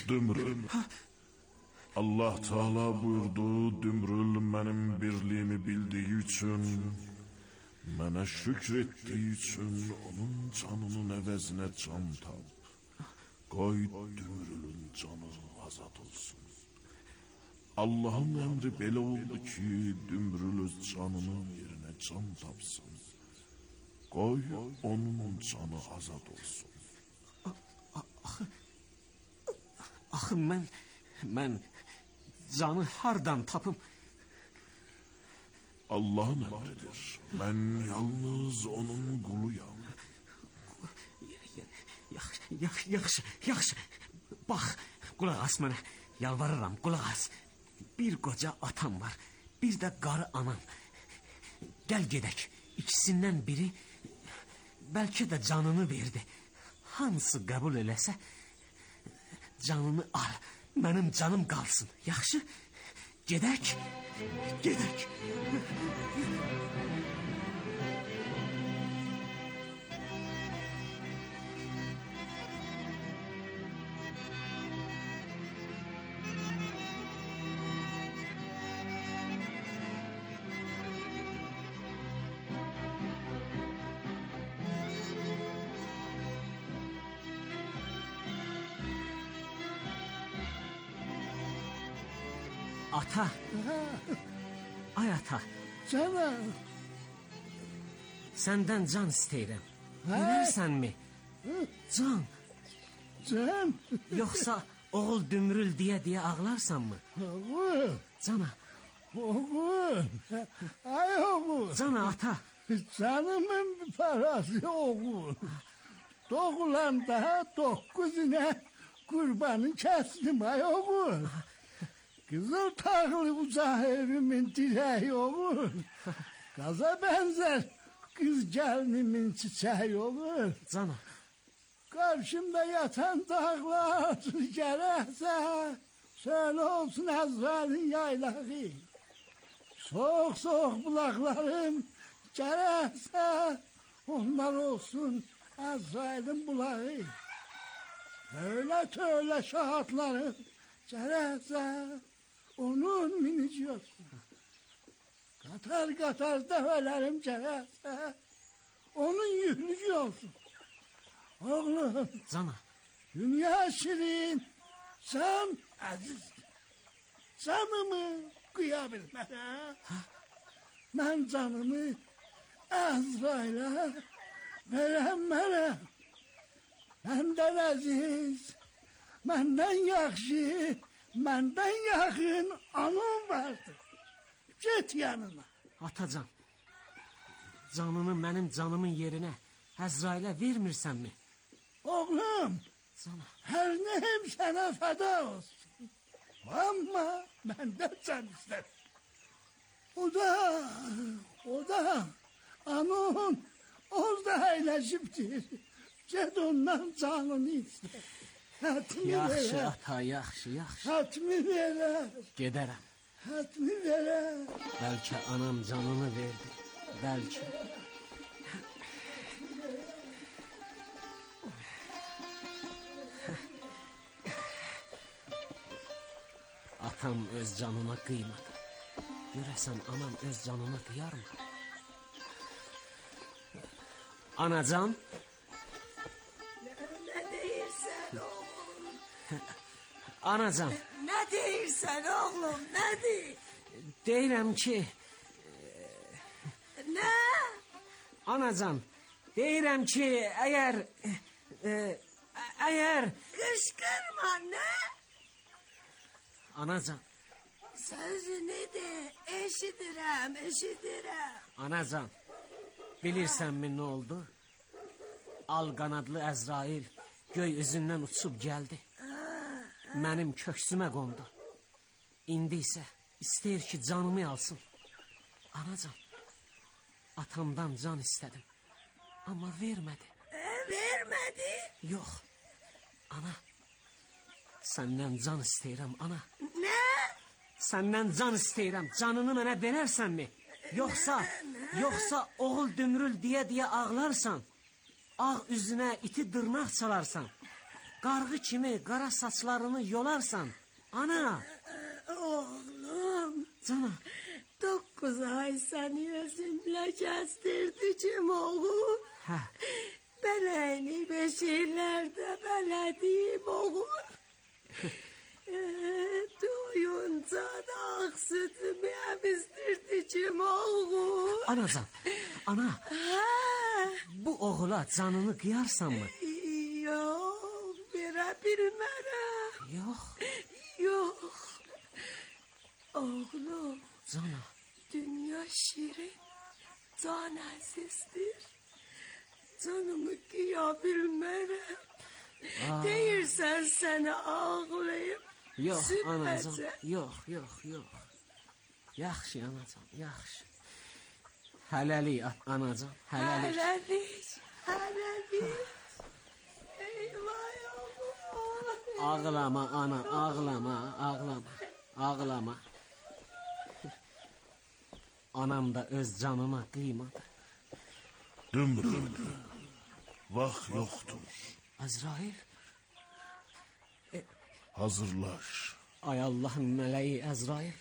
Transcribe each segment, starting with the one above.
Dümrül. Allah Teala buyurdu, Dümrül mənim birliyimi bildiyi üçün, mənə şükr etdiyi üçün onun canının əvəzinə can tap. Qoy Dümrülün canı azad olsun. Allah'ın əmri belə oldu ki, Dümrül öz canının yerine can tapsın. Qoy onun canı azad olsun. Axı mən canı hardan tapım? Allah'ın əmridir. Mən yalnız onun quluyam. Yaxşı. Bax, qulaq as mənə. Yalvarıram, qulaq as. Bir qoca atam var, bir də qarı anam. Gəl gedək. İkisindən biri bəlkə də canını verdi. Hansı qəbul eləsə canını al. Mənim canım qalsın. Yaxşı? Gedək. Ata. Ay ata. Canım. Səndən can istəyirəm. Verərsənmi? Can. Yoxsa oğul Dümrül deyə ağlarsanmı? Oğul. Cana. Oğul. Ay oğul. Cana ata. Canımın parası oğul. Doğulanda 9 kurbanı kestim ay oğul. Kızıl tağlı uzak evimin direği olur. Gaza benzer kız gelinimin çiçeği olur. Cana. Karşımda yatan dağlar gerekse söyle olsun Azrail'in yaylağı. Soğuk soğuk bulaklarım gerekse onlar olsun Azrail'in bulağı. Öyle şahatlarım gerekse onun minici olsun. Katar develerim gerekse onun yüklücü olsun. Oğlum. Cana. Dünya şirin, can aziz. Canımı kıyabilmem. Ben canımı Azrail'e veremem. Benden aziz, benden yakşı, benden yakın anım vardır. Git yanına. Atacan, canını mənim canımın yerine Əzrailə vermirsənmi? Oğlum, Cana. her neyim sana feda olsun. Ama benden can ister. O da anam orada eğleşiptir. Ged ondan canını ister. Hatmi Yaxşı verer. ata, yaxşı. Hatmi verer. Gedərəm. Hatmi verer. Bəlkə anam canını verdi. Bəlkə. Atam öz canına kıymadı. Görəsən anam öz canına kıyar mı? Anacan. Ne deyirsən oğlum? Anacan. Ne deyirsən oğlum? Ne deyir? Deyirəm ki... Ne? Anacan. Deyirəm ki əgər... Kışkırma ne? Anacan. Sözünü de eşidirəm. Anacan. Bilirsənmi nə oldu? Al qanadlı Əzrail göy üzündən uçub gəldi. Mənim köksümə qondu. İndi isə istəyir ki canımı alsın. Anacan. Atamdan can istədim. Amma vermədi. Vermedi. Yox. Ana. Səndən can istəyirəm ana. Ne? Səndən can istəyirəm. Canını mənə verərsənmi? Yoxsa oğul Dümrül deyə ağlarsan. Ağ üzünə iti dırnaq çalarsan. Qarğı kimi qara saçlarını yolarsan. Ana. Oğlum, Cana. 9 ay seni özümle kestirdim oğul. Hə. Beleni beşirlerde belediğim oğul. Doyunca da ak sütümü emizdirdim oğul. Anacan. Ana. Ha, Bu oğula canını qıyarsan mı? yok, verebilmem. Yok. Yok. Oğlum, Cana. dünya şirin, can azizdir. Canımı kıyabilmem. Deyirsen seni ağlayıp Yok anacan. süpəcəm. Yok. Yaxşı anacan, yaxşı. Hələlik anacan, hələlik. Hələlik. Eyvah yavrum. Ağlama ana, ağlama. Anam da öz canına qıymadı. Dümrül. Vaxt yoxdur. Azrail, Hazırlaş. ay Allahın mələyi Əzrail.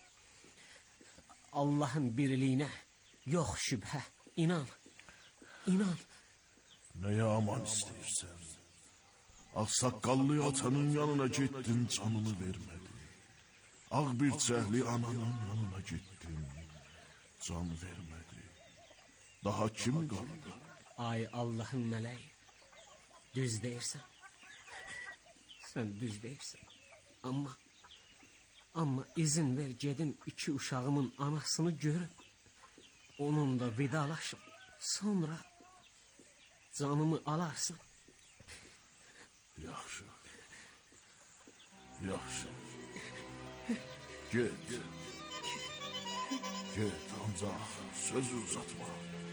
Allahın birliyinə yox şübhə, inan. Nəyə aman istəyirsən? Ağsaqqallı atanın yanına getdin, canını vermədi. Ağ bir cəhli ananın yanına getdin, can vermədi. Daha kim qaldı? Ay Allahın mələyi, düz deyirsən. Sən düz deyirsən. Amma izin ver gedim 2 uşağımın anasını görüb, onunla vidalaşıb, sonra canımı alarsan. Yaxşı. Get. Ancaq söz uzatma.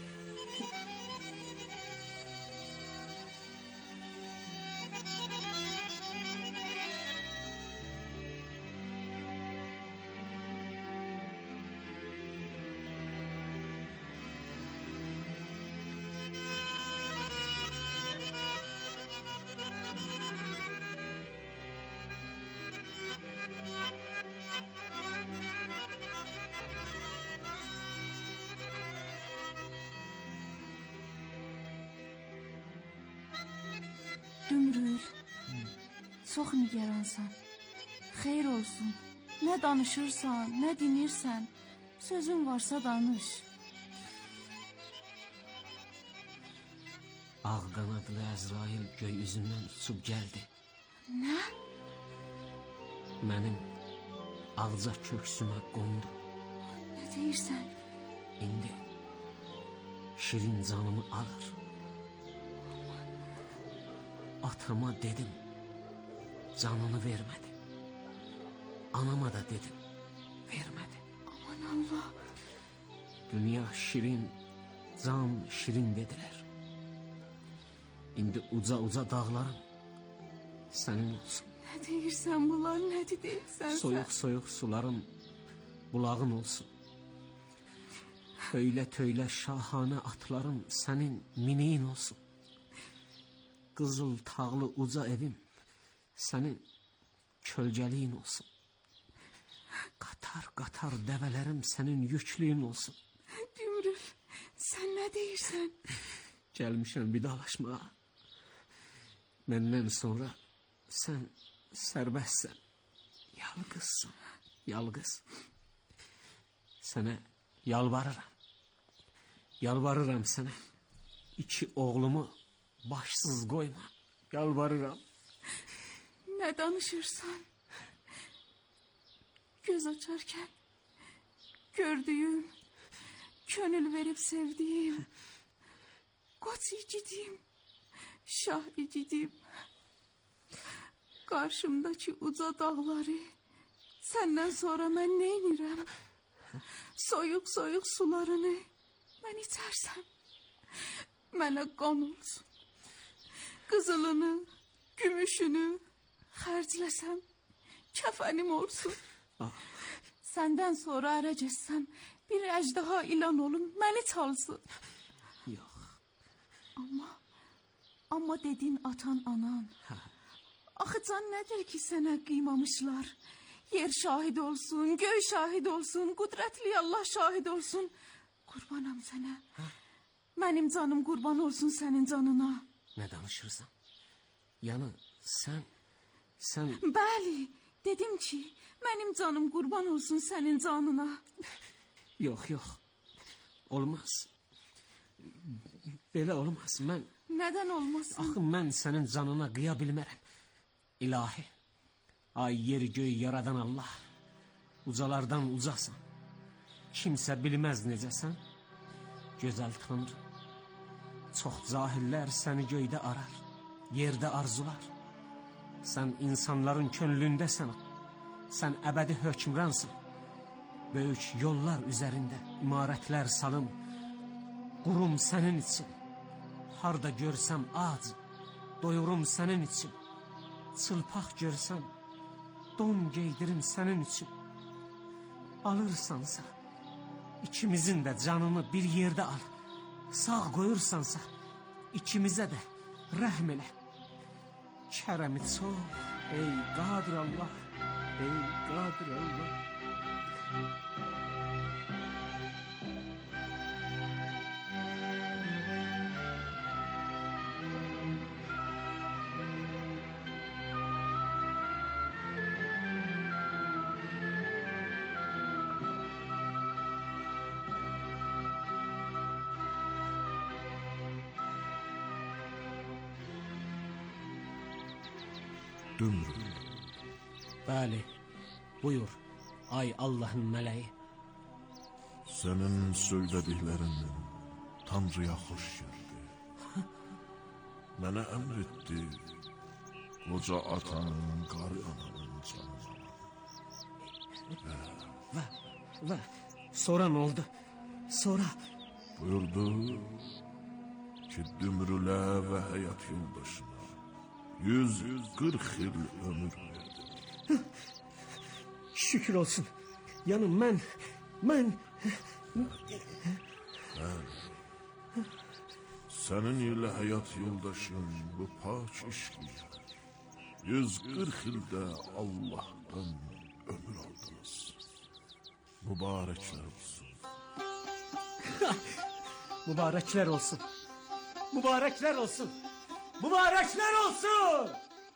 Dümrül, çox nigaransan. Xeyr olsun. Nə danışırsan, nə dinirsən, sözün varsa danış. Ağ qanadlı Əzrail göy üzündən uçub gəldi. Nə? Mənim ağca köksümə qondu. Nə deyirsən? İndi şirin canımı alır. Atama dedim, canını vermədi. Anama da dedim, vermədi. Aman Allah. Dünya şirin, can şirin dedilər. İndi uca dağlarım sənin olsun. Nə deyirsən bunlar, nə deyirsən sən? Soyuq sularım bulağın olsun. Töylə şahanə atlarım sənin miniyin olsun. Qızıl tağlı uca evim sənin kölgəliyin olsun. Qatar dəvələrim sənin yüklüyün olsun. Dümrül, sən nə deyirsən? Gəlmişəm vidalaşmağa. Məndən sonra sən sərbəstsən. Yalqızsın, yalqız. Sənə yalvarıram sənə. 2 oğlumu başsız qoyma, yalvarıram. Nə danışırsan? Göz açarkən gördüyüm, könül verib sevdiyim, qoç igidim, şah igidim. Qarşımdakı uca dağları səndən sonra mən nə edirəm? Soyuq sularını mən içərsəm, mənə qan olsun. Qızılını, gümüşünü xərcləsəm, kəfənim olsun. Səndən sonra ərə getsəm, bir əjdaha ilan olum, məni çalsın. Yox. Amma dedin atan anan, Axı can nədir ki sənə qıymamışlar? Yer şahid olsun, göy şahid olsun, qudretli Allah şahid olsun. Qurbanam sənə. Mənim canım qurban olsun sənin canına. Nə danışırsan? Yəni sən... Bəli, dedim ki, mənim canım qurban olsun sənin canına. Yox. Olmaz. Belə olmaz. Nədən olmasın? Axı mən sənin canına qıya bilmərəm. İlahi, ay yeri göy yaradan Allah, ucalardan ucasan. Kimsə bilməz necəsən. Gözəl Tanrı. Çox cahillər səni göydə arar, yerdə arzular. Sən insanların könlündəsən. Sən əbədi hökmransın. Böyük yollar üzərində imarətlər salım. Qurum sənin için. Harda görsəm ac, doyurum sənin için. Çılpaq görsəm, don geydirim sənin için. Alırsansa, ikimizin də canını bir yerdə al. Sağ qoyursansa, ikimizə də rəhm elə. Kərəmi çox, ey qadir Allah, ey qadir Allah. Dümrü. Bəli, buyur, ay Allahın mələyi. Senin söylediklerinden Tanrı'ya hoş geldi. Bana emretti. Koca atanın, karı ananın canına. Və sonra nə oldu? Sonra... Buyurdu ki Dümrüle ve hayat yoldaşına 140 yıl ömür verdi. Şükür olsun. Yani mən... Senin ile hayat yoldaşın bu pak işkiyle 140 yılda Allah'tan ömür aldınız. Mübarekler olsun. Mübarekler olsun. Mübarekler olsun. Mübarekler olsun.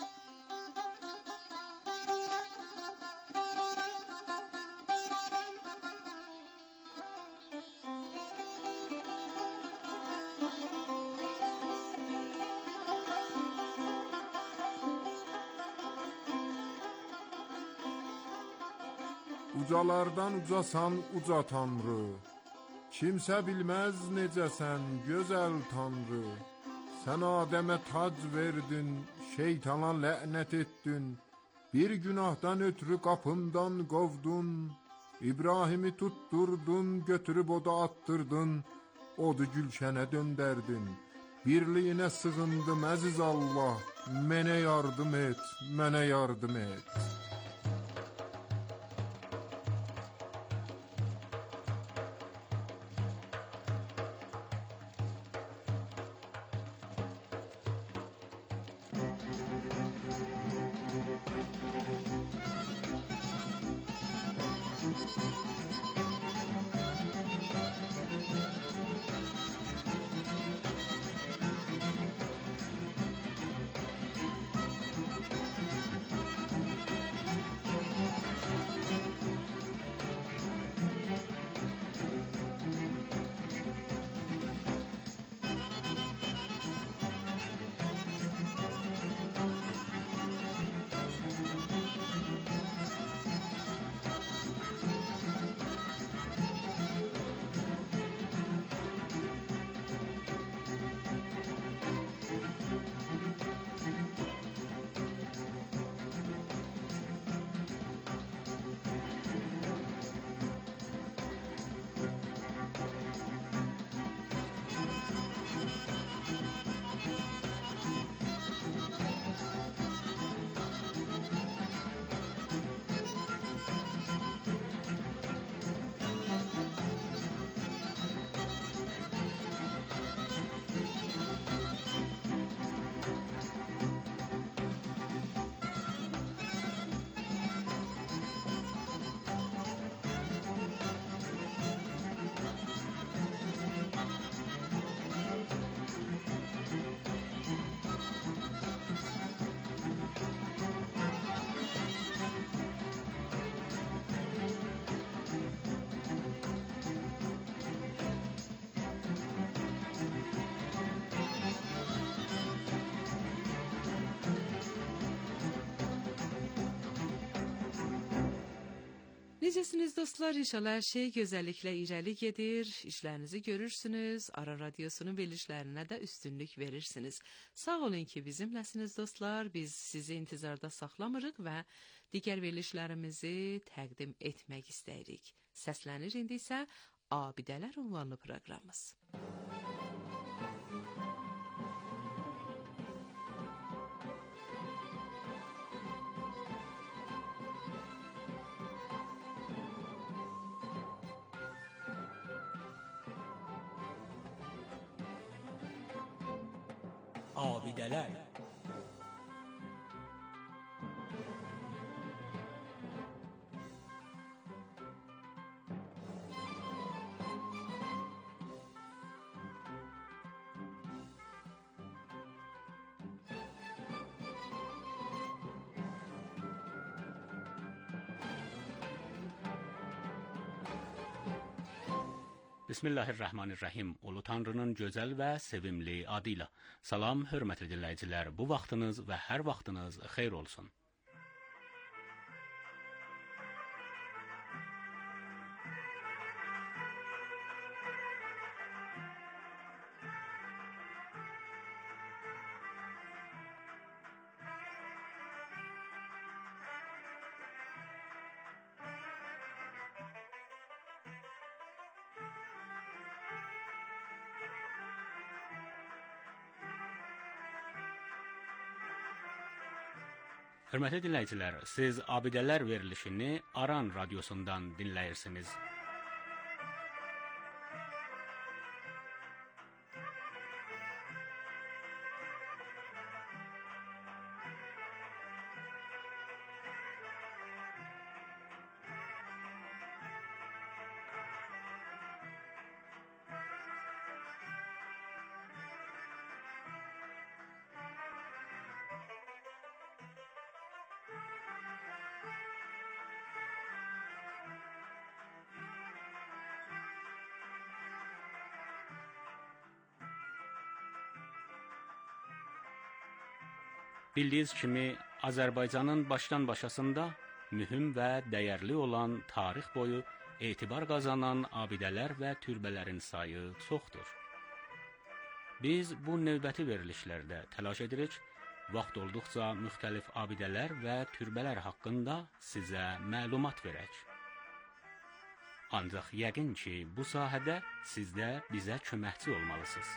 Ucalardan ucasan uca Tanrı, kimsə bilməz necəsən gözəl Tanrı. Sən Adəmə tac verdin, şeytana lənət etdin, bir günahdan ötürü qapımdan qovdun, İbrahimi tutturdun, götürüb oda attırdın, odu gülşənə döndərdin. Birliyinə sığındım əziz Allah, mənə yardım et, mənə yardım et. Necəsiniz dostlar? İnşallah hər şey gözəlliklə irəli gedir. İşlərinizi görürsünüz. Ara Radiosunun verilişlərinə də üstünlük verirsiniz. Sağ olun ki, bizimləsiniz dostlar. Biz sizi intizarda saxlamırıq və digər verilişlərimizi təqdim etmək istəyirik. Səslənir indi isə Abidələr ünvanlı proqramımız. Abidələr. Bismillahirrahmanirrahim. Ulu Tanrının gözəl və sevimli adıyla. Salam, hörmətli dinləyicilər. Bu vaxtınız və hər vaxtınız xeyir olsun. Hörmətli dinləyicilər, siz Abidələr verilişini Aran radiosundan dinləyirsiniz. Bildiyiniz kimi, Azərbaycanın başdan-başasında mühüm və dəyərli olan tarix boyu etibar qazanan abidələr və türbələrin sayı çoxdur. Biz bu növbəti verilişlərdə təlaş edirik, vaxt olduqca müxtəlif abidələr və türbələr haqqında sizə məlumat verək. Ancaq yəqin ki, bu sahədə siz də bizə köməkçi olmalısınız.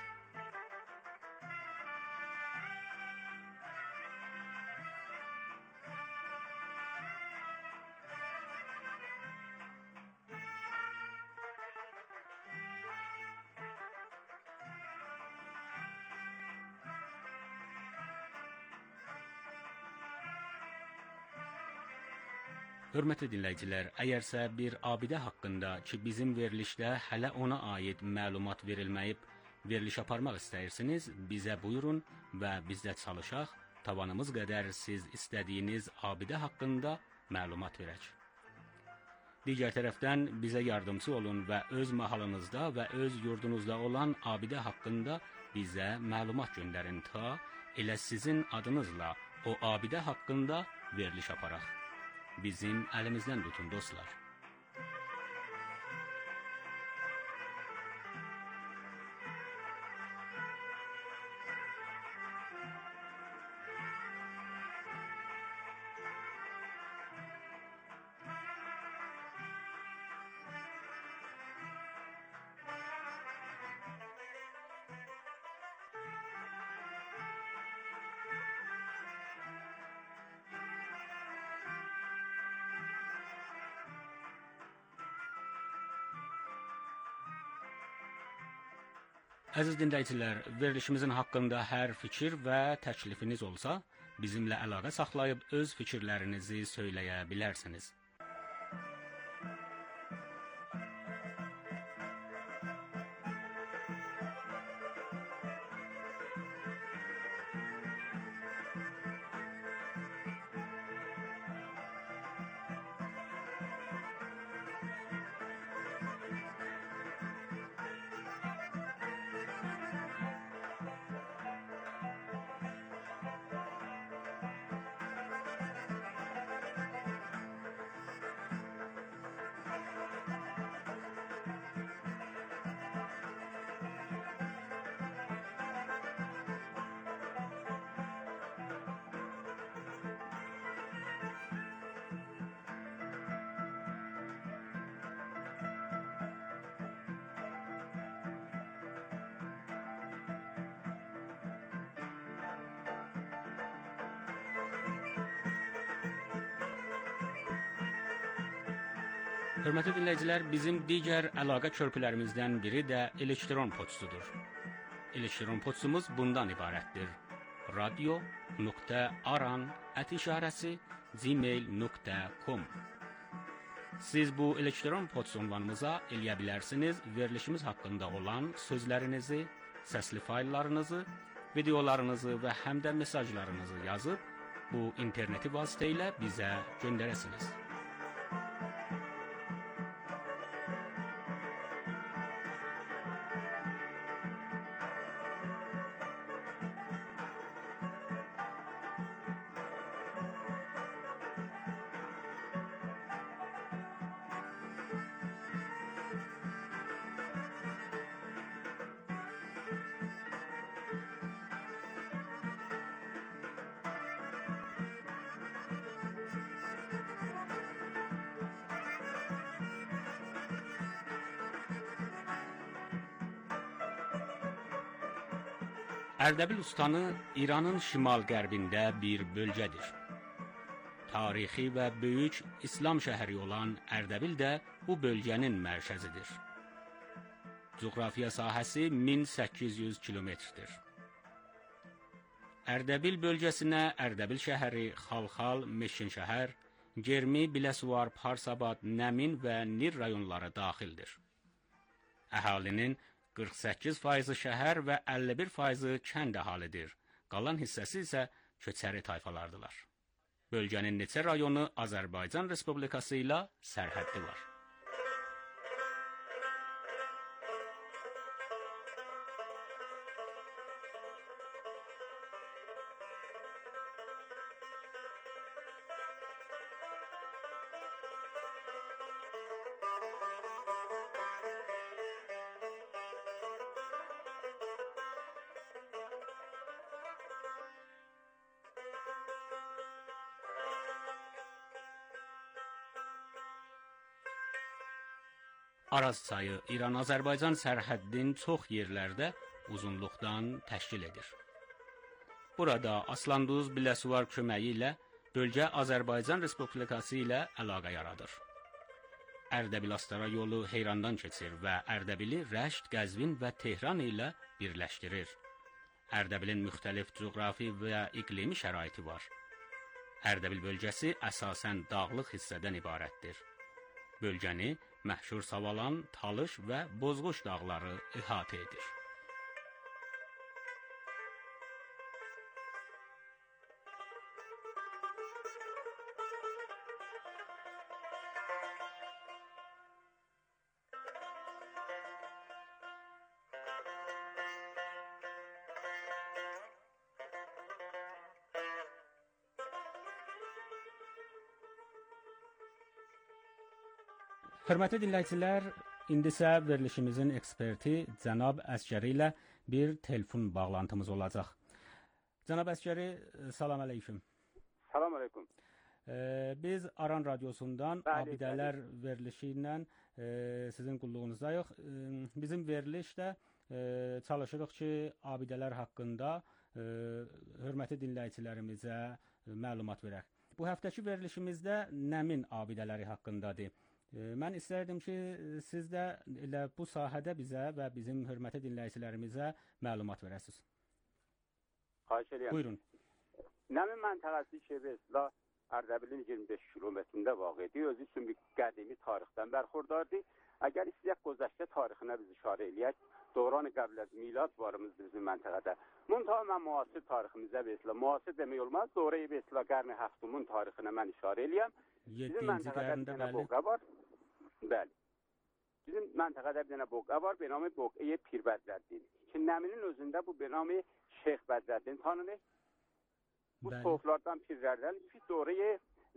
Hörmətli dinləyicilər, əgərsə bir abidə haqqında ki, bizim verilişdə hələ ona aid məlumat verilməyib, veriliş aparmaq istəyirsiniz, bizə buyurun və biz də çalışaq, tavanımız qədər siz istədiyiniz abidə haqqında məlumat verək. Digər tərəfdən bizə yardımcı olun və öz mahalınızda və öz yurdunuzda olan abidə haqqında bizə məlumat göndərin ta elə sizin adınızla o abidə haqqında veriliş aparaq. Bizim əlimizdən tutun dostlar. Əziz dinləyicilər, verilişimizin haqqında hər fikir və təklifiniz olsa, bizimlə əlaqə saxlayıb öz fikirlərinizi söyləyə bilərsiniz. Hörmətli dinləyicilər, bizim digər əlaqə körpülərimizdən biri də elektron poçtudur. Elektron poçtumuz bundan ibarətdir: radio.aran@gmail.com. Siz bu elektron poçt ünvanımıza eləyə bilərsiniz verilişimiz haqqında olan sözlərinizi, səsli fayllarınızı, videolarınızı və həm də mesajlarınızı yazıb bu interneti vasitə ilə bizə göndərəsiniz. Ərdəbil ustanı İranın şimal-qərbində bir bölgədir. Tarixi və böyük İslam şəhəri olan Ərdəbil də bu bölgənin mərkəzidir. Coğrafiya sahəsi 1800 kilometrdir. Ərdəbil bölgəsinə Ərdəbil şəhəri, Xalxal, Meşkinşəhər, Germi, Biləsuvar, Parsabad, Nəmin və Nir rayonları daxildir. Əhalinin 48% şəhər və 51% kənd əhalidir. Qalan hissəsi isə köçəri tayfalardılar. Bölgənin neçə rayonu Azərbaycan Respublikası ilə sərhəddi var. Araz çayı İran-Azərbaycan sərhəddinin çox yerlərdə uzunluqdan təşkil edir. Burada Aslanduz, Biləsuvar köməyi ilə bölgə Azərbaycan Respublikası ilə əlaqə yaradır. Ərdəbil-Astara yolu Heyrandan keçir və Ərdəbili Rəşd, Qəzvin və Tehran ilə birləşdirir. Ərdəbilin müxtəlif coğrafi və iqlimi şəraiti var. Ərdəbil bölgəsi əsasən dağlıq hissədən ibarətdir. Bölgəni məhşur Savalan, Talış və Bozquş dağları əhatə edir. Hörmətli dinləyicilər, indi isə verilişimizin eksperti cənab Əsgəri ilə bir telefon bağlantımız olacaq. Cənab Əsgəri, salam əleyküm. Salam əleyküm. Biz Aran radiosundan abidələr verilişi ilə sizin qulluğunuzdayıq. Bizim verilişdə çalışırıq ki, abidələr haqqında hörmətli dinləyicilərimizə məlumat verək. Bu həftəki verilişimizdə Nəmin abidələri haqqındadır. Mən istərdim ki, siz də elə bu sahədə bizə və bizim hörmətli dinləyicilərimizə məlumat verəsiniz. Xahiş edirəm. Buyurun. Nəmin məntəqəsi Şevezla Ərdəbilin 25 kilometrində vaqidir. Özü üçün bir qədimi tarixdən bərxurdardır. Əgər istəyək Qozəşkə tarixinə biz işarə eləyək, Dövran-ı Qəblə milad varımızdır bizim məntəqədə. Muntaha mən müasir tariximizə vesila, müasir demək olmaz, Dövrəyi vesila Qərni Həftumun tarixinə mən işarə eləyəm. Bizim məntəqədə bir dənə boqa var. Bəli. Bizim məntəqədə bir dənə boqa var, benamı boqaya Pir Bədrəddin. Ki, Nəminin özündə bu benamı Şeyx Bədrəddin tanınır. Bu soğuflardan pirlərdən Dövrəyi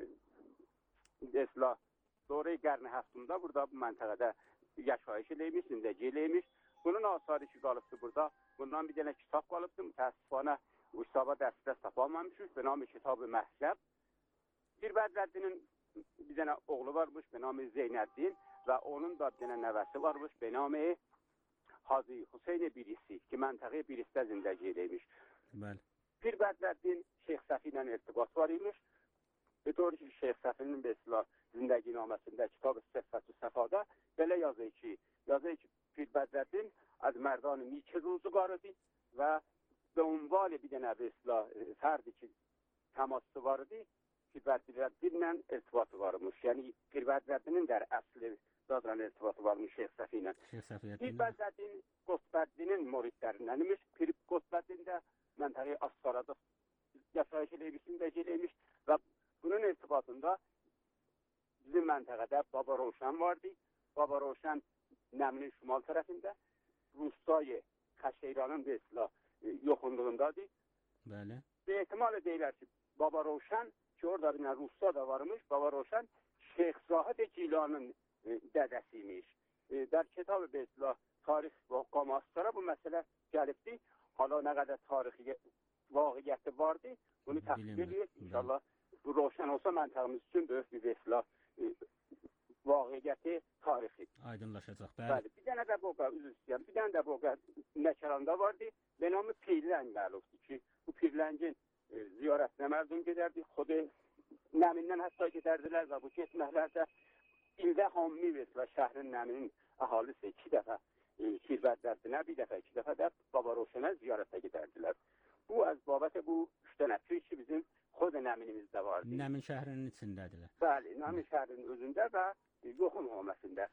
vesila, Dövrəyi Qərni Həftumda burada bu məntəqədə yaşayış eləymiş, zindəci eləymiş. Bunun asarı ki qalıbdır burada. Bundan bir dənə kitab qalıbdır. Mütəəssifanə bu kitaba dəstəs tapamamışıq. Benamı Kitab-ı Məhzəb. Pir Bədrəddinin bir dənə oğlu varmış, benamı Zeynəddin və onun da bir dənə nəvəsi varmış, benamı Hacı Hüseyn birisi ki, məntəqə birisdə zindəci eləymiş. Pir Bədrəddin Şeyx Səfi ilə irtibat var imiş. Görür ki, Şeyx Səfinin Besla zindəginaməsində, kitab-ı Səhfət-ü Səfada belə yazır ki, Pir Bədrəddin az mərdan نیک روزگارıdır və عنوان bir dənə Besla fərdi ki, təması var idi, Pir Bədrəddinlə irtibatı varmış. Yəni, Pir Bədrəddinin də əsli zadran irtibatı varmış Şeyx Səfi ilə. Pir Bədrəddin Qutbəddinin muridlərindənmiş. Pir Qutbəddin də məntəqi Asqarada yaşayış eləymiş və bunun irtibatında bizim məntəqədə Baba Roşan vardı. Baba Roşan Nəmlin şimal tərəfində, Rustayı Xəşeyranın Besla yoxunluğundadır. Bəli. Ve ehtimal deyirlər ki, Baba Roşan ki, orada bir Rusta da varmış, Baba Roşan Şeyx Zahid Cilanın dədəsiymiş. Der kitab-ı Besla tarix və qamaslara bu məsələ gəlibdir. Hala nə qədər tarixi vaqiyyəti vardı, bunu təsdiq edirik. İnşallah bu Roşan olsa məntəqimiz üçün böyük bir Besla vaqiyyəti tarixi. Aydınlaşacaq. Bəli. Bir dənə də boqa, üzr istəyirəm, bir dənə də boqa Nəkəranda vardı. Benamı Pirləng məlumdur ki, bu Pirləngin ziyarətinə mərdum gedərdi. Xudu Nəmindən hətta gedərdilər və bu getməklərdə ildə hammi Besla şəhrin Nəminin əhalisi 2 dəfə Pir Bədrəddinə, bir dəfə, 2 dəfə də Baba Roşana ziyarətə gedərdilər. Bu az babətə bu 3 dənə pir ki, bizim Xod Nəminimizdə vardı. Nəmin şəhrinin içindədirlər. Bəli, Nəmin şəhrinin özündə və yoxun haməsində.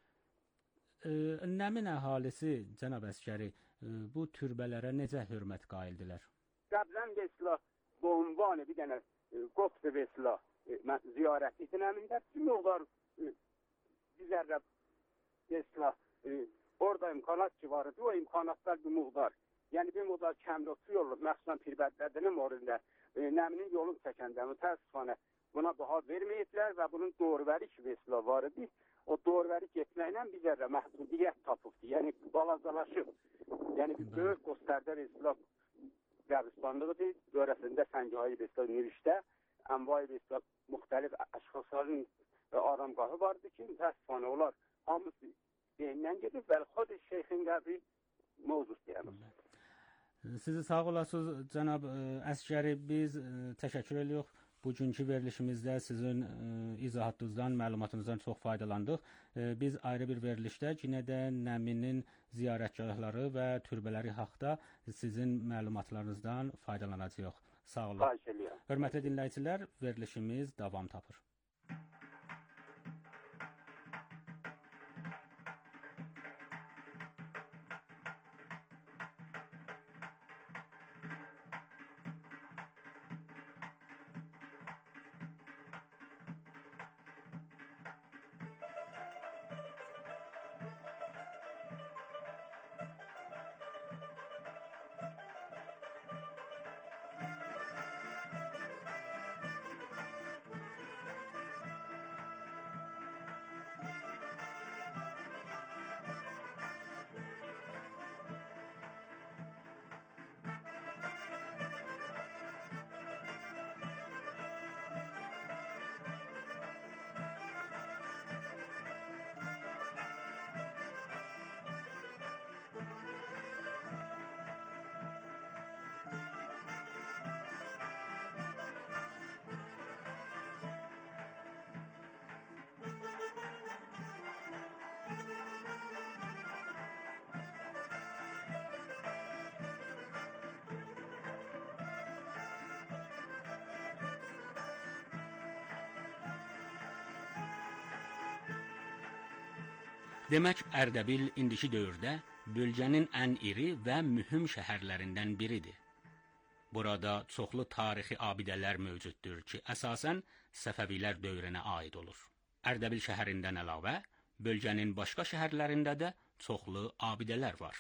Nəmin əhalisi, cənab əskəri, bu türbələrə necə hörmət qaildilər? Qəbzən Besla bu ünvanı bir dənə Qotb Besla ziyarət etin Nəmində. Bir məqdar bizərlə Besla orada imkanat ki vardı, o imkanatlar bir məqdar. Yəni bir məqdar kəmdə tutuyorlar, məxsusən Pir Bədrəddinin morində. Nəminin yolunu çəkəndə mütəəssifanə buna baha verməyiblər və bunun doğrubəri ki Besla var idi. O doğrubəri getməklə bizərlə məhdudiyyət tapıbdı. Yəni balacalaşıb. Yəni bir böyük göstərdə Besla qəbristanlığıdır. Görəsində Səngahı Besla Nirişdə, Ənvay Besla müxtəlif əşxasların aramqahı vardı ki, mütəəssifanə onlar hamısı beyindən gedib və xod şeyxin qəbri mövcud deyəlim. Sizi sağ olasınız, cənab əskəri. Biz təşəkkür edirik. Bugünkü verilişimizdə sizin izahatınızdan, məlumatınızdan çox faydalandıq. Biz ayrı bir verilişdə yenə də Nəminin ziyarətgahları və türbələri haqda sizin məlumatlarınızdan faydalanacağıq. Sağ olun. Hörmətli dinləyicilər, verilişimiz davam tapır. Demək, Ərdəbil indiki dövrdə bölgənin ən iri və mühüm şəhərlərindən biridir. Burada çoxlu tarixi abidələr mövcuddur ki, əsasən Səfəvilər dövrünə aid olur. Ərdəbil şəhərindən əlavə, bölgənin başqa şəhərlərində də çoxlu abidələr var.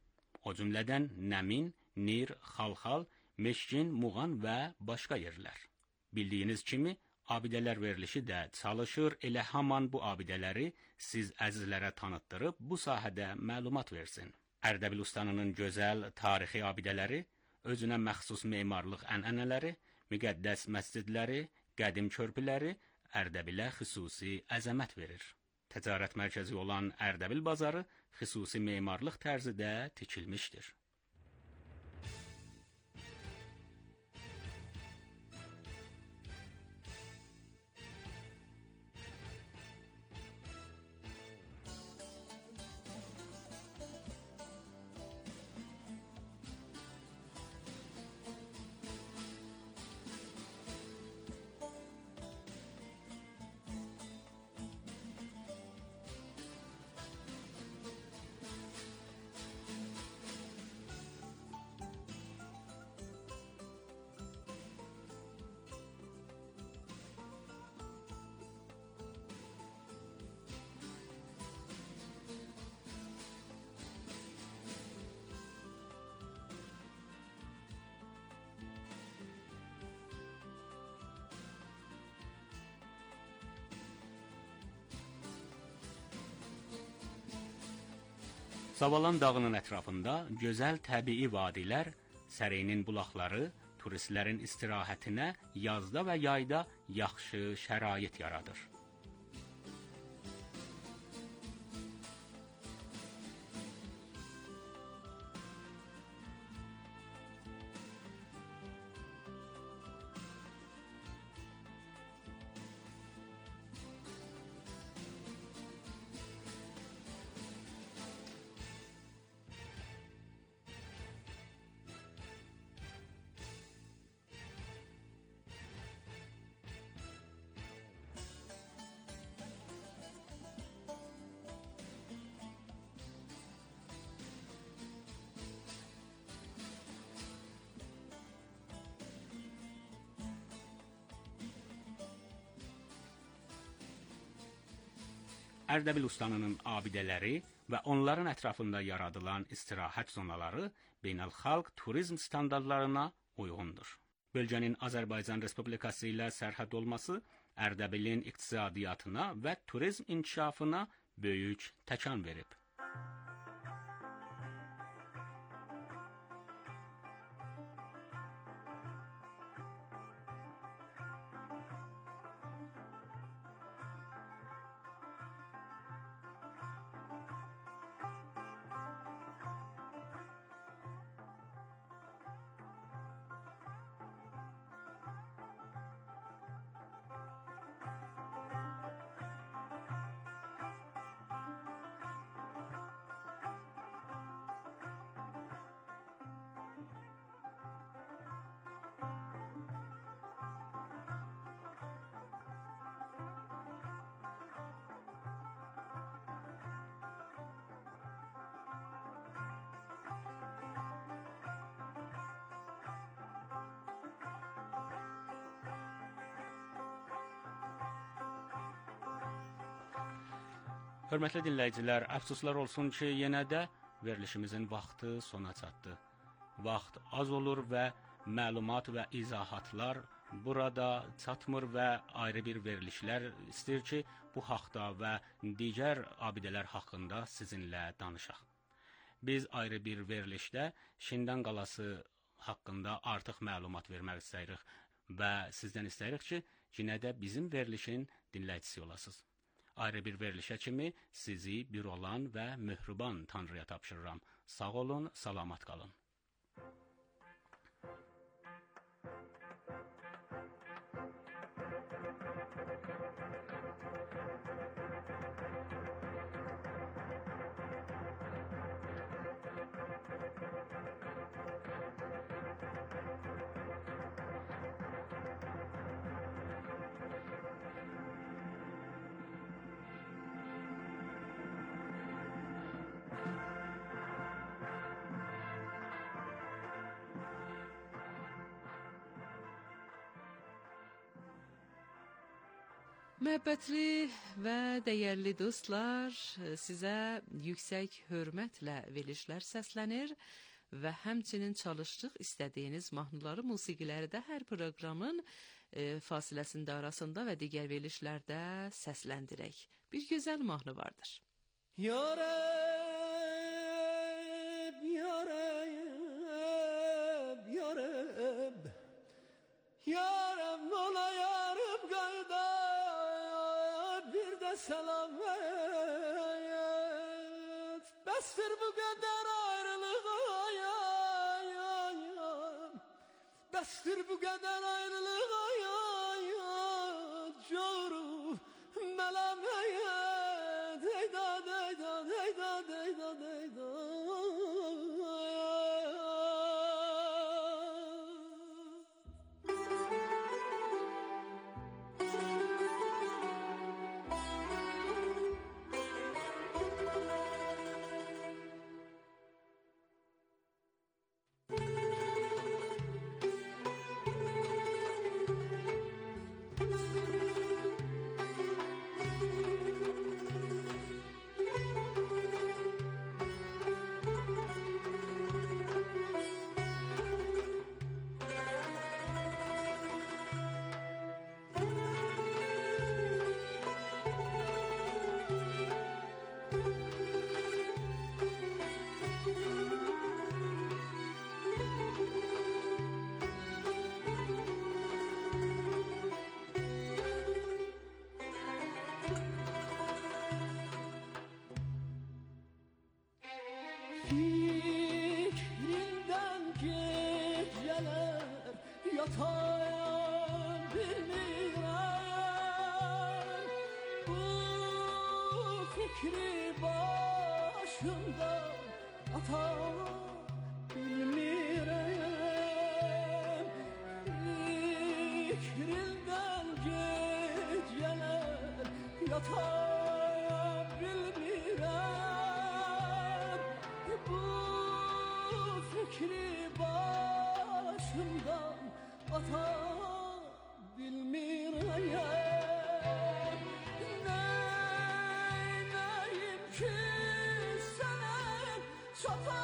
O cümlədən Nəmin, Nir, Xalxal, Meşkin, Muğan və başqa yerlər. Bildiyiniz kimi, abidələr verilişi də çalışır, elə haman bu abidələri siz əzizlərə tanıtdırıb bu sahədə məlumat versin. Ərdəbil ustanının gözəl tarixi abidələri, özünə məxsus memarlıq ənənələri, müqəddəs məscidləri, qədim körpüləri Ərdəbilə xüsusi əzəmət verir. Ticarət mərkəzi olan Ərdəbil bazarı xüsusi memarlıq tərzidə tikilmişdir. Savalan dağının ətrafında gözəl təbii vadilər, Səreynin bulaqları turistlərin istirahətinə yazda və yayda yaxşı şərait yaradır. Ərdəbil ustanının abidələri və onların ətrafında yaradılan istirahət zonaları beynəlxalq turizm standartlarına uyğundur. Bölgənin Azərbaycan Respublikası ilə sərhəd olması Ərdəbilin iqtisadiyyatına və turizm inkişafına böyük təkan verib. Hörmətli dinləyicilər, əfsuslar olsun ki, yenə də verilişimizin vaxtı sona çatdı. Vaxt az olur və məlumat və izahatlar burada çatmır və ayrı bir verilişlər istəyir ki, bu haqda və digər abidələr haqqında sizinlə danışaq. Biz ayrı bir verilişdə Şindan qalası haqqında artıq məlumat vermək istəyirik və sizdən istəyirik ki, yenə də bizim verilişin dinləyicisi olasınız. Ayrı bir verilişə kimi sizi bir olan və möhrüban Tanrıya tapşırıram. Sağ olun, salamat qalın. Məhəbbətli və dəyərli dostlar, sizə yüksək hörmətlə verilişlər səslənir və həmçinin çalışdıq istədiyiniz mahnıları, musiqiləri də hər proqramın fasiləsində arasında və digər verilişlərdə səsləndirək. Bir gözəl mahnı vardır. Yarəb, yarəb, yarəb, yarəb, ola yarıb qayda. Selam et, bəsdir bu qədər ayrılıq bəsdir bu qədər ayrılıq coru məlaməyət, eydad, eydad, eydad, eydad, eydad. Fikrinden geceler yatan bilmirəm. Bu fikri başımdan atan bilmirəm. Fikrinden geceler yatan bilmirəm. Bu fikri başımdan ata bilmirəm. Neynəyim ki sənə çata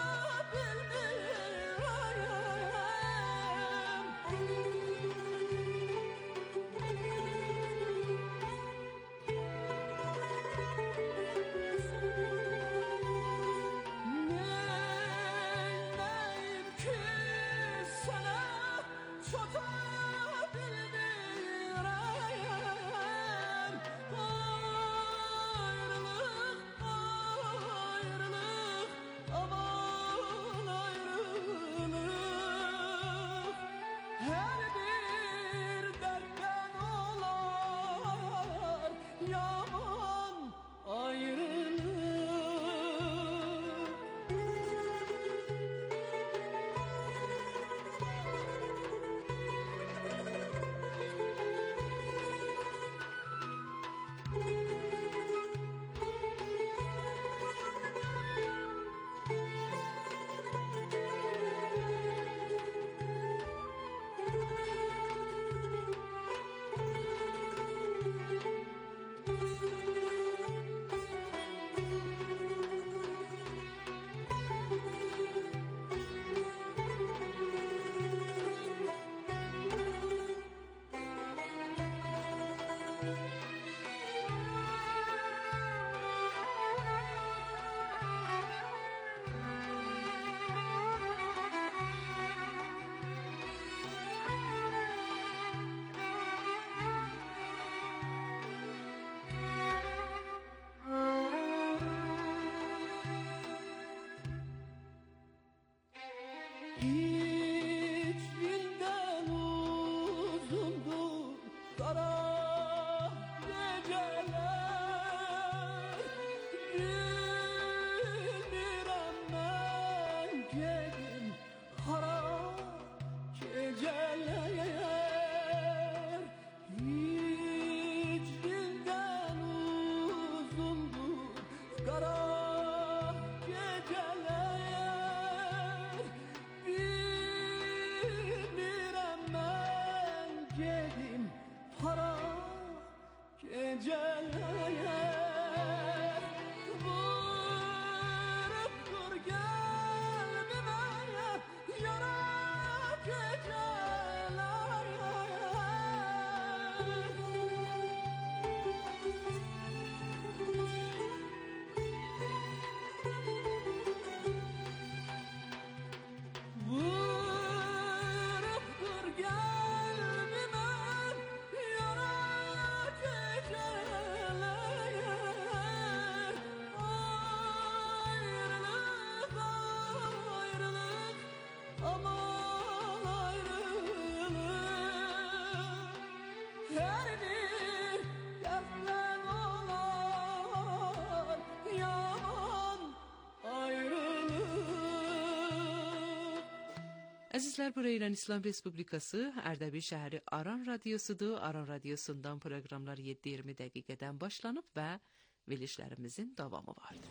Əzizlər, bura İran İslam Respublikası Ərdəbil şəhəri Aran radiosudur. Aran radiosundan proqramlar 7:20 dəqiqədən başlanıb və verilişlərimizin davamı vardır.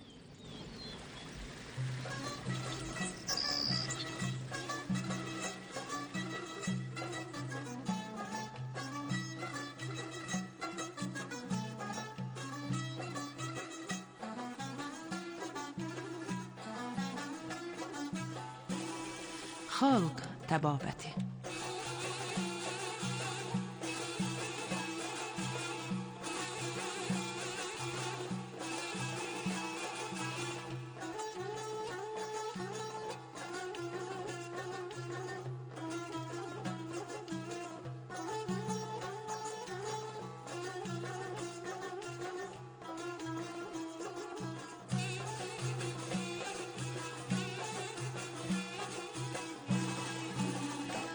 Xalq təbabəti.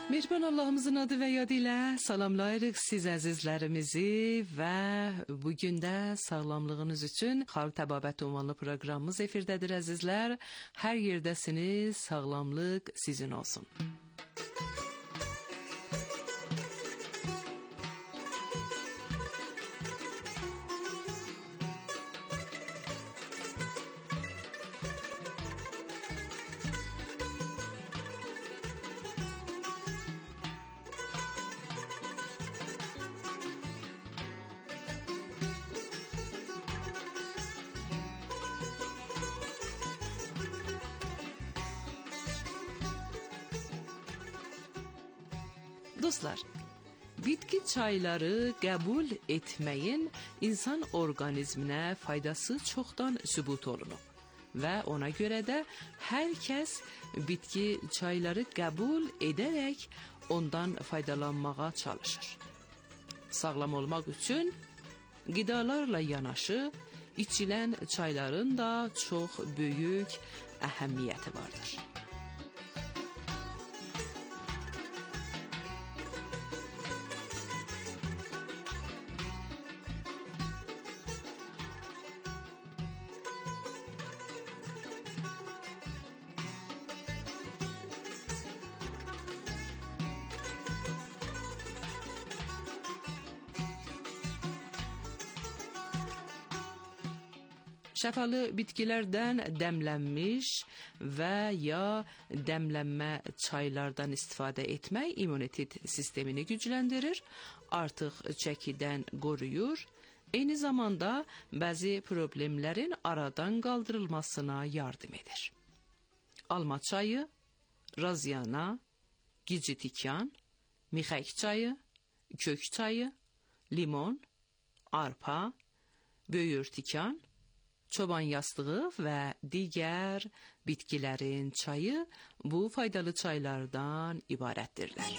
Mehriban Allah'ımızın adı ve yadıyla salamlayırıq siz əzizlərimizi və bugün də sağlamlığınız üçün Xalq Təbabət ünvanlı proqramımız efirdədir əzizlər. Hər yerdəsiniz, sağlamlıq sizin olsun. Dostlar, bitki çayları qəbul etməyin insan orqanizminə faydası çoxdan sübut olunub və ona görə də hər kəs bitki çayları qəbul edərək ondan faydalanmağa çalışır. Sağlam olmaq üçün qidalarla yanaşı içilən çayların da çox böyük əhəmiyyəti vardır. Şəfalı bitkilərdən dəmlənmiş və ya dəmlənmə çaylardan istifadə etmək immunitet sistemini gücləndirir, artıq çəkidən qoruyur, eyni zamanda bəzi problemlərin aradan qaldırılmasına yardım edir. Alma çayı, raziyana, gicitikan, mixək çayı, kök çayı, limon, arpa, böyürtikan, çoban yastığı və digər bitkilərin çayı bu faydalı çaylardan ibarətdirlər.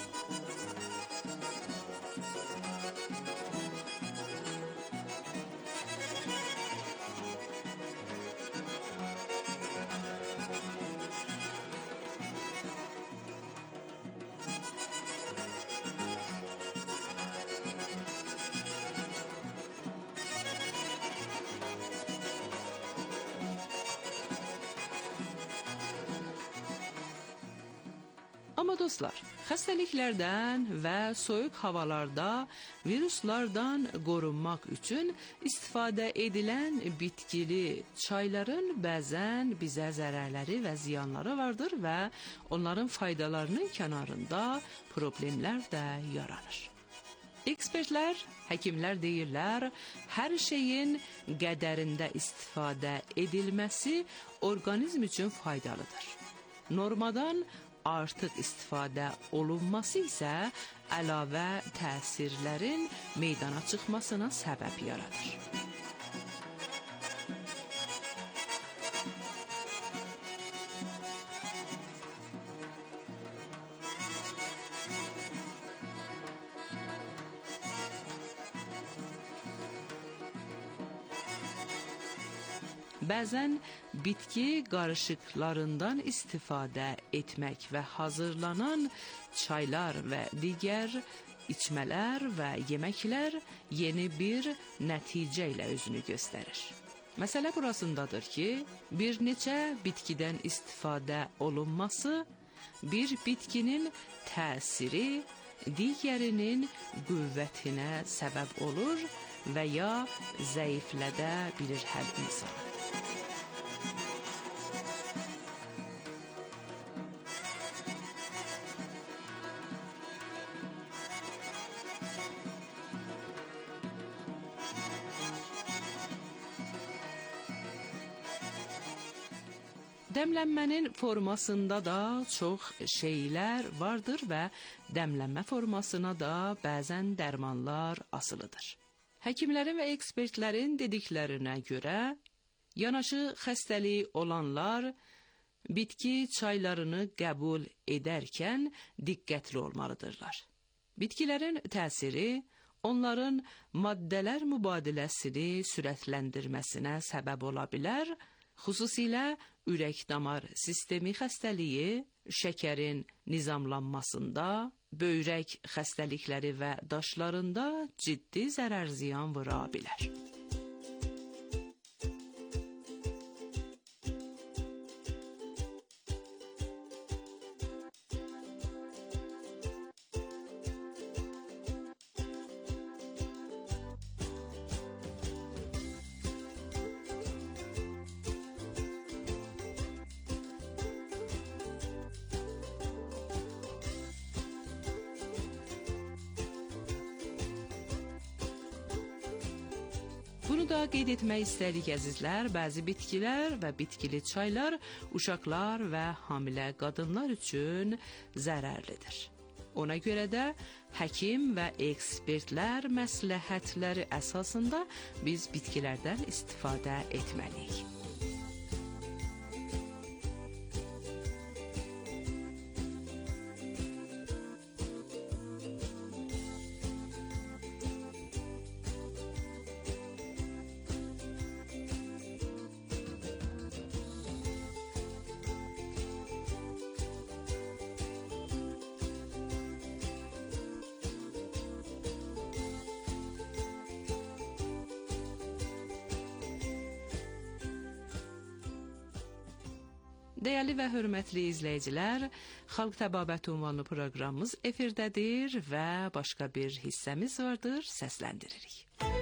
Amma dostlar, xəstəliklərdən və soyuq havalarda viruslardan qorunmaq üçün istifadə edilən bitkili çayların bəzən bizə zərərləri və ziyanları vardır və onların faydalarının kənarında problemlər də yaranır. Ekspertlər, həkimlər deyirlər, hər şeyin qədərində istifadə edilməsi orqanizm üçün faydalıdır. Normadan artıq istifadə olunması isə əlavə təsirlərin meydana çıxmasına səbəb yaradır. Bəzən bitki qarışıqlarından istifadə etmək və hazırlanan çaylar və digər içmələr və yeməklər yeni bir nəticə ilə özünü göstərir. Məsələ burasındadır ki, bir neçə bitkidən istifadə olunması bir bitkinin təsiri digərinin qüvvətinə səbəb olur və ya zəiflədə bilir hər insan. Dəmlənmənin formasında da çox şeylər vardır və dəmlənmə formasına da bəzən dərmanlar asılıdır. Həkimlərin və ekspertlərin dediklərinə görə, yanaşı xəstəliyi olanlar bitki çaylarını qəbul edərkən diqqətli olmalıdırlar. Bitkilərin təsiri onların maddələr mübadiləsini sürətləndirməsinə səbəb ola bilər, xüsusilə ürək-damar sistemi xəstəliyi, şəkərin nizamlanmasında, böyrək xəstəlikləri və daşlarında ciddi zərər ziyan vura bilər. Bunu da qeyd etmək istəyirik əzizlər, bəzi bitkilər və bitkili çaylar uşaqlar və hamilə qadınlar üçün zərərlidir. Ona görə də həkim və ekspertlər məsləhətləri əsasında biz bitkilərdən istifadə etməliyik. Dəyərli və hörmətli izləyicilər, Xalq Təbabəti ünvanlı proqramımız efirdədir və başqa bir hissəmiz vardır, səsləndiririk.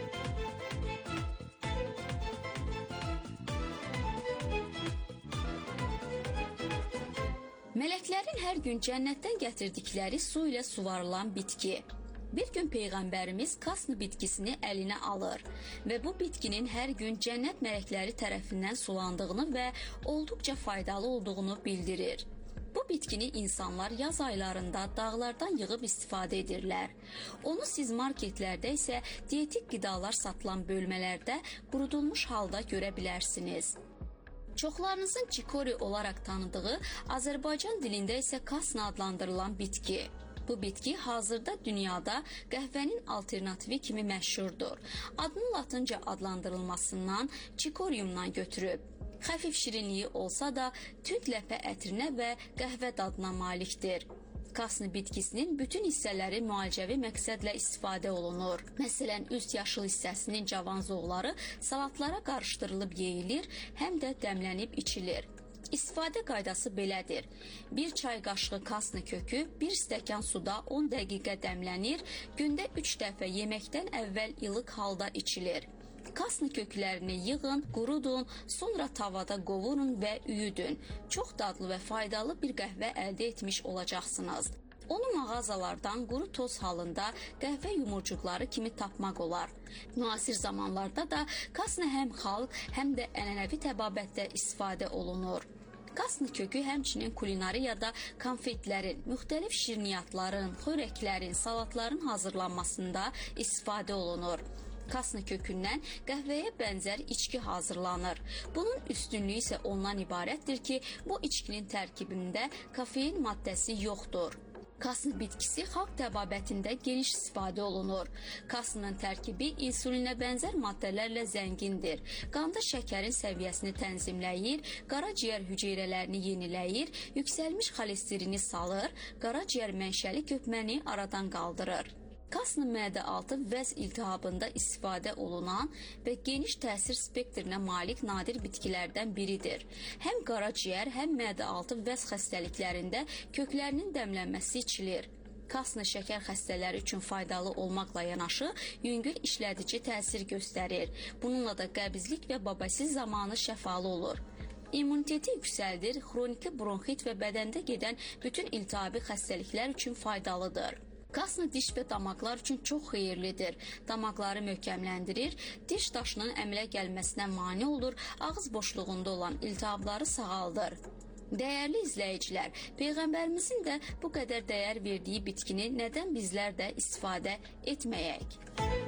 Mələklərin hər gün cənnətdən gətirdikləri su ilə suvarılan bitki. Bir gün Peyğəmbərimiz kasnı bitkisini əlinə alır və bu bitkinin hər gün cənnət mələkləri tərəfindən sulandığını və olduqca faydalı olduğunu bildirir. Bu bitkini insanlar yaz aylarında dağlardan yığıb istifadə edirlər. Onu siz marketlərdə isə dietik qidalar satılan bölmələrdə qurudulmuş halda görə bilərsiniz. Çoxlarınızın çikori olaraq tanıdığı, Azərbaycan dilində isə kasna adlandırılan bitki. Bu bitki hazırda dünyada qəhvənin alternativi kimi məşhurdur. Adının latınca adlandırılmasından çikoriumdan götürüb. Xəfif şirinliyi olsa da tünd ləpə ətrinə və qəhvə dadına malikdir. Kasnı bitkisinin bütün hissələri müalicəvi məqsədlə istifadə olunur. Məsələn, üst yaşıl hissəsinin cavan zoğları salatlara qarışdırılıb yeyilir, həm də dəmlənib içilir. İstifadə qaydası belədir. Bir çay qaşığı kasnı kökü bir stəkan suda 10 dəqiqə dəmlənir, gündə 3 dəfə yeməkdən əvvəl ilıq halda içilir. Kasnı köklərini yığın, qurudun, sonra tavada qovurun və üyüdün. Çox dadlı və faydalı bir qəhvə əldə etmiş olacaqsınız. Onu mağazalardan quru toz halında qəhvə yumurcuqları kimi tapmaq olar. Müasir zamanlarda da kasnı həm xalq, həm də ənənəvi təbabətdə istifadə olunur. Kasnı kökü həmçinin kulinariyada konfetlərin, müxtəlif şirniyyatların, xörəklərin, salatların hazırlanmasında istifadə olunur. Kasnı kökündən qəhvəyə bənzər içki hazırlanır. Bunun üstünlüyü isə ondan ibarətdir ki, bu içkinin tərkibində kafein maddəsi yoxdur. Kasnı bitkisi xalq təbabətində geniş istifadə olunur. Kasnının tərkibi insulinə bənzər maddələrlə zəngindir. Qanda şəkərin səviyyəsini tənzimləyir, qaraciyər hüceyrələrini yeniləyir, yüksəlmiş xolesterini salır, qaraciyər mənşəli köpməni aradan qaldırır. Kasnı mədə-altı vəz iltihabında istifadə olunan və geniş təsir spektrinə malik nadir bitkilərdən biridir. Həm qaraciyər, həm mədə-altı vəz xəstəliklərində köklərinin dəmlənməsi içilir. Kasnı şəkər xəstələri üçün faydalı olmaqla yanaşı, yüngül işlədici təsir göstərir. Bununla da qəbizlik və babasiz zamanı şəfalı olur. İmmuniteti yüksəldir, xroniki bronxit və bədəndə gedən bütün iltihabi xəstəliklər üçün faydalıdır. Kasnı diş və damaqlar üçün çox xeyirlidir. Damaqları möhkəmləndirir, diş daşının əmələ gəlməsinə mane olur, ağız boşluğunda olan iltihabları sağaldır. Dəyərli izləyicilər, Peyğəmbərimizin də bu qədər dəyər verdiyi bitkini nədən bizlər də istifadə etməyək?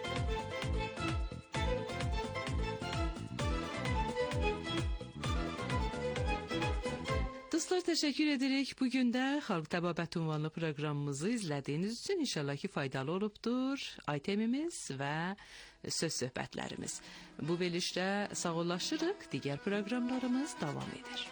Dostlar, təşəkkür edirik. Bugün də Xalq Təbabəti ünvanlı proqramımızı izlədiyiniz üçün inşallah ki, faydalı olubdur. Aytemimiz və söz söhbətlərimiz. Bu verilişdə sağollaşırıq. Digər proqramlarımız davam edir.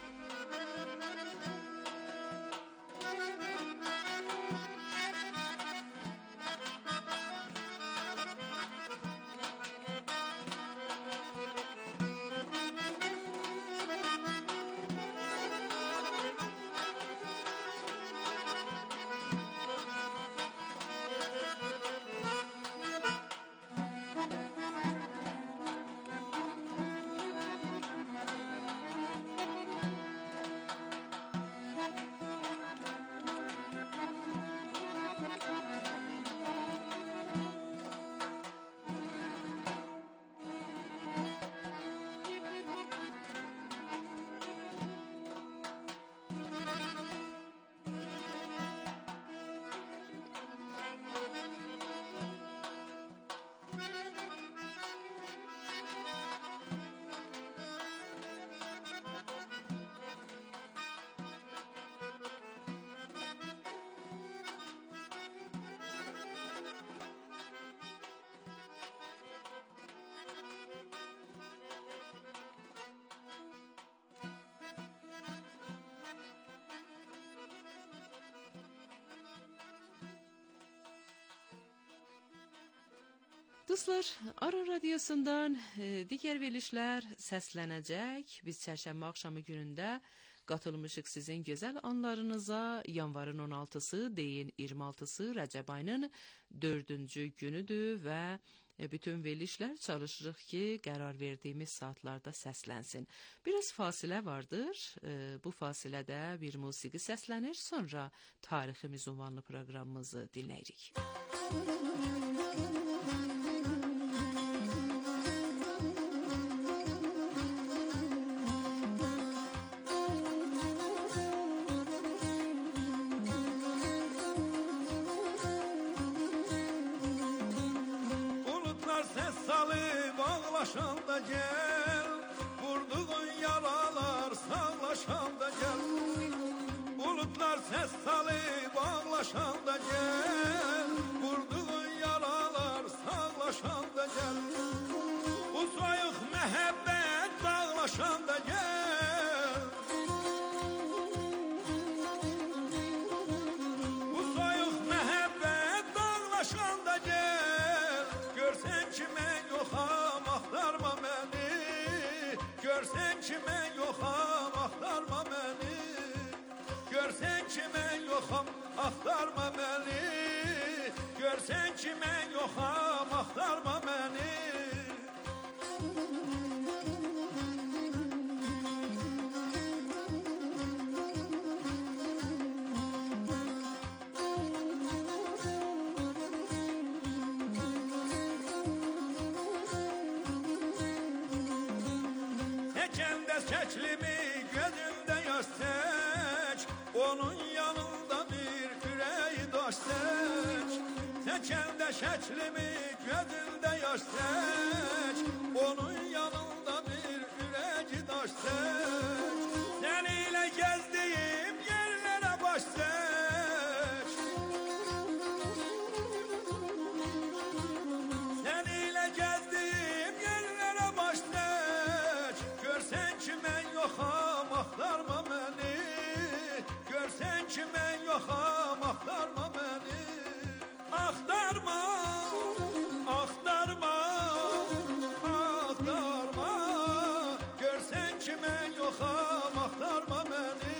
Dostlar, Ara Radyosu'ndan digər verilişlər səslənəcək. Biz çərşənbə axşamı günündə qatılmışıq sizin gözəl anlarınıza. Yanvarın 16-sı, deyin 26-sı Rəcəb ayının 4-cü günüdür və bütün verilişlər çalışırıq ki, qərar verdiyimiz saatlarda səslənsin. Biraz fasilə vardır. Bu fasilədə bir musiqi səslənir, sonra tariximiz ünvanlı proqramımızı dinləyirik. Sağlaşanda gel, vurduğun yaralar sağlaşanda gel. Bulutlar ses salıb ağlaşanda gel, vurduğun yaralar sağlaşanda gel. Bu soyuq məhəbbət bağlaşanda gel. Bu soyuq məhəbbət bağlaşanda gel. Görsən ki mən yoxam, axtarma məni. Görsən ki mən yoxam, axtarma məni. Görsən ki mən yoxam, axtarma məni. Görsən ki mən yoxam, axtarma məni. Çəklimi gözümdə yaş çək, onun yanında bir ürəyi daş çək. Çəkəndə şəklimi gözümdə yaş çək, onun yanında bir ürəyi daş çək. Səninlə gəzdiyim yerlərə baş çək. Səninlə gəzdiyim yerlərə baş çək. Görsən ki mən yoxam, axtarma məni. Görsən ki mən yoxam, axtarma məni. Axtarma, axtarma, axtarma. Görsən ki mən yoxam, axtarma məni.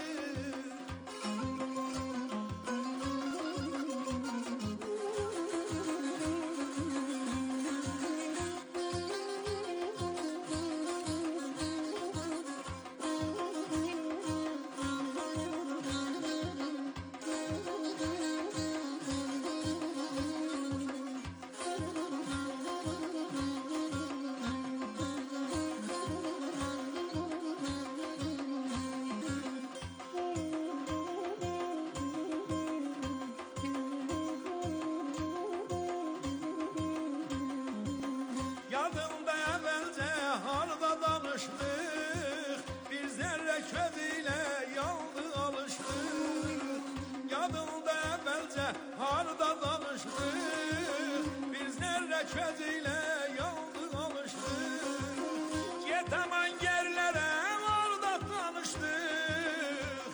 Yadımda əvvəlcə harda danışdıq, bir zərrə köz ilə yandı alışdıq. Yadımda əvvəlcə harda danışdıq, bir zərrə köz ilə yandı alışdıq. Get aman yerlərə orada tanışdıq.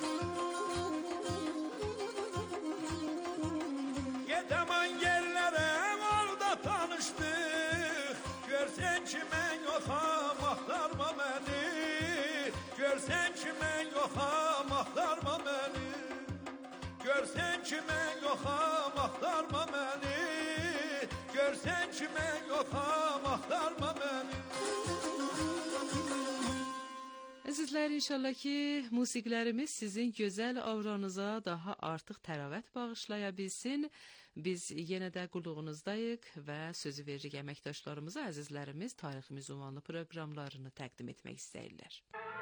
Get aman yerlərə orada tanışdıq. Görsən ki mən yoxam, axtarma məni. Görsən ki mən yoxam, axtarma məni. Görsən ki mən yoxam, axtarma məni. Görsən ki mən yoxam, axtarma məni. Əzizlər, inşallah ki, musiqilərimiz sizin gözəl avranıza daha artıq təravət bağışlaya bilsin. Biz yenə də qulluğunuzdayıq və sözü veririk əməkdaşlarımıza. Əzizlərimiz tariximiz ünvanlı proqramlarını təqdim etmək istəyirlər.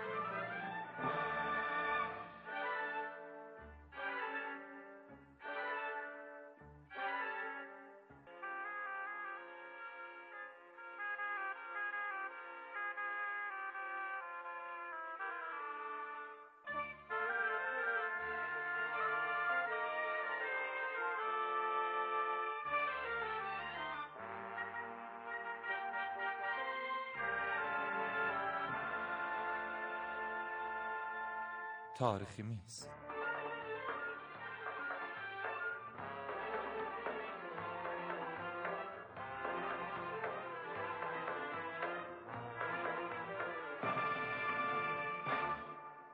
Tariximiz.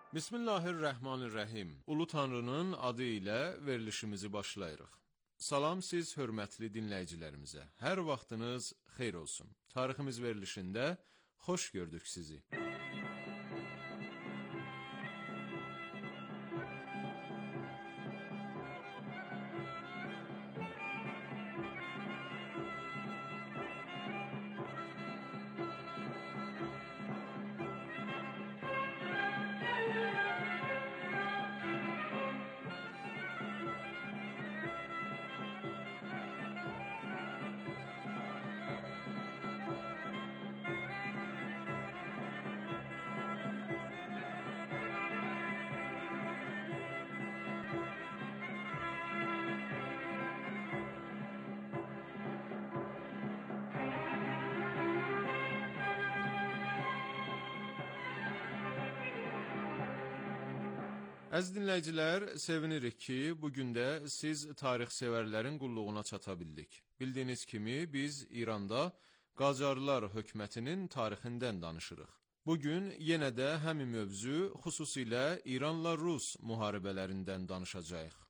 Bismillahirrahmanirrahim. Ulu Tanrının adı ilə verilişimizi başlayırıq. Salam siz hörmətli dinləyicilərimizə. Hər vaxtınız xeyir olsun. Tariximiz verilişində xoş gördük sizi. Əziz dinləyicilər, sevinirik ki, bugün də siz tarixsevərlərin qulluğuna çata bildik. Bildiyiniz kimi, biz İranda Qacarlar hökumətinin tarixindən danışırıq. Bugün yenə də həmin mövzu xüsusilə İranla Rus müharibələrindən danışacağıq.